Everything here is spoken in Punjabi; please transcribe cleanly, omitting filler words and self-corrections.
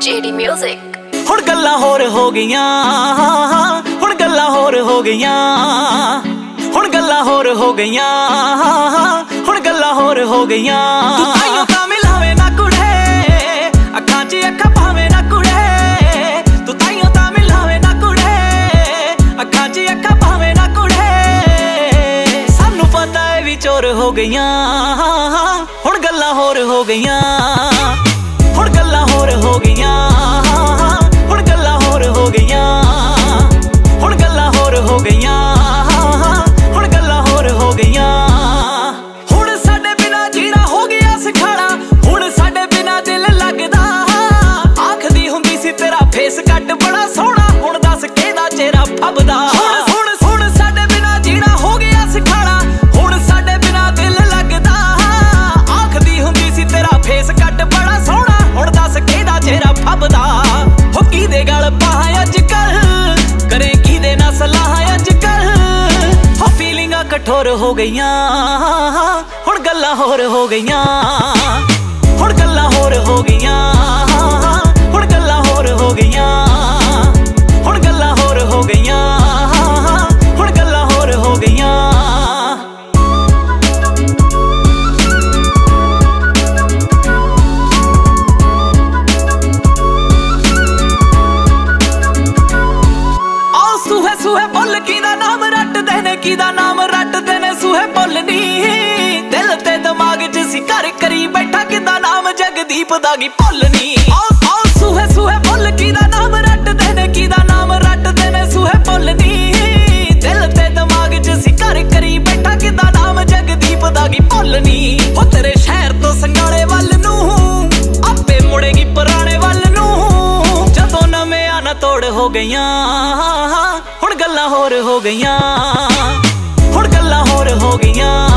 JD Music। ਹੁਣ ਗੱਲਾਂ ਹੋਰ ਹੋ ਗਈਆਂ, ਹੁਣ ਗੱਲਾਂ ਹੋਰ ਹੋ ਗਈਆਂ, ਹੁਣ ਗੱਲਾਂ ਹੋਰ ਹੋ ਗਈਆਂ, ਹੁਣ ਗੱਲਾਂ ਹੋਰ ਹੋ ਗਈਆਂ। ਤੂੰ ਤਾਈਓ ਤਾਂ ਮਿਲਾਵੇ ਨਾ ਕੁੜੇ, ਅੱਖਾਂ 'ਚ ਅੱਖਾਂ ਪਾਵੇ ਨਾ ਕੁੜੇ। ਤੂੰ ਤਾਈਓ ਤਾਂ ਮਿਲਾਵੇ ਨਾ ਕੁੜੇ, ਅੱਖਾਂ 'ਚ ਅੱਖਾਂ ਪਾਵੇ ਨਾ ਕੁੜੇ। ਸਾਨੂੰ ਪਤਾ ਏ ਵੀ ਚੋਰ ਹੋ ਗਈਆਂ, ਹੁਣ ਗੱਲਾਂ ਹੋਰ ਹੋ ਗਈਆਂ, ਹੁਣ ਗੱਲਾਂ ਹੋਰ ਹੋ ਗਈਆਂ, ਹੁਣ ਗੱਲਾਂ ਹੋਰ ਹੋ ਗਈਆਂ, ਹੁਣ ਗੱਲਾਂ ਹੋਰ ਹੋ ਗਈਆਂ, ਹੁਣ ਗੱਲਾਂ ਹੋਰ ਹੋ ਗਈਆਂ। ਹੁਣ ਸਾਡੇ ਬਿਨਾ ਜੀਣਾ ਹੋ ਗਿਆ ਸਿਖਾਣਾ, ਹੁਣ ਸਾਡੇ ਬਿਨਾ ਦਿਲ ਲੱਗਦਾ। ਆਖਦੀ ਹੁੰਦੀ ਸੀ ਤੇਰਾ ਫੇਸ ਕੱਟ ਬੜਾ ਸੋਹਣਾ, ਹੁਣ ਦੱਸ ਕਿਹਦਾ ਚਿਹਰਾ ਫੱਬਦਾ। ਹੁਣ ਸਾਡੇ ਬਿਨਾ ਜੀਣਾ ਹੋ ਗਿਆ ਸਿਖਾਣਾ, ਹੁਣ ਸਾਡੇ ਬਿਨਾ ਦਿਲ ਲੱਗਦਾ। ਆਖਦੀ ਹੁੰਦੀ ਸੀ ਤੇਰਾ ਫੇਸ ਕੱਟ ਬੜਾ ਸੋਹਣਾ, ਹੁਣ ਦੱਸ ਕਿਹਦਾ ਚਿਹਰਾ ਫੱਬਦਾ। ਹੋ ਕਿਹਦੇ ਗਲ ਪਾਹਾਂ ਅੱਜ ਕੱਲ, ਕਰੇ ਕਿਹਦੇ ਨਾਲ ਸਲਾਹ ਅੱਜ ਕੱਲ। ਹੋ ਫੀਲਿੰਗਾਂ ਕਠੋਰ ਹੋ ਗਈਆਂ, ਹੁਣ ਗੱਲਾਂ ਹੋਰ ਹੋ ਗਈਆਂ, ਹੁਣ ਗੱਲਾਂ ਹੋਰ ਹੋ ਗਈਆਂ, ਹੁਣ ਗੱਲਾਂ ਹੋਰ ਹੋ ਗਈਆਂ, ਹੁਣ ਗੱਲਾਂ ਹੋਰ ਹੋ ਗਈਆਂ, ਹੁਣ ਗੱਲਾਂ ਹੋਰ ਹੋ ਗਈਆਂ। ਸੂਹੇ ਬੁੱਲ ਕਿਹਦਾ ਨਾਮ ਰੱਟਦੇ ਨੇ, ਕਿਹਦਾ ਨਾਮ ਰੱਟਦੇ ਨੇ ਸੂਹੇ ਬੁੱਲ ਨੀ। ਦਿਲ ਤੇ ਦਿਮਾਗ 'ਚ ਸੀ ਘਰ ਕਰੀ ਬੈਠਾ, ਕਿਹਦਾ ਨਾਮ ਜਗਦੀਪ ਦਾ ਗੀ ਭੁੱਲ ਨੀ। ਸੂਹੇ ਬੁੱਲ ਕਿਹਦਾ ਨਾਮ ਰੱਟਦੇ ਨੇ, ਕਿਹਦਾ ਨਾਮ ਰੱਟਦੇ ਨੇ ਸੂਹੇ ਬੁੱਲ ਨੀ। ਦਿਲ ਤੇ ਦਿਮਾਗ 'ਚ ਸੀ ਘਰ ਕਰੀ ਬੈਠਾ, ਕਿਹਦਾ ਨਾਮ ਜਗਦੀਪ ਦਾ ਗੀ ਭੁੱਲ ਨੀ। ਹੋ ਤੇਰੇ ਸ਼ਹਿਰ ਤੋਂ ਸੰਗਾਲੇ ਵੱਲ ਨੂੰ ਆਪੇ ਮੁੜੇਗੀ ਪੁਰਾਣੇ ਵੱਲ ਨੂੰ। ਜਦੋਂ ਨਵਿਆਂ ਨਾ ਤੋੜ ਹੋ ਗਈਆਂ, ਹੁਣ ਗੱਲਾਂ ਹੋਰ ਹੋ ਗਈਆਂ, ਹੁਣ ਗੱਲਾਂ ਹੋਰ ਹੋ ਗਈਆਂ,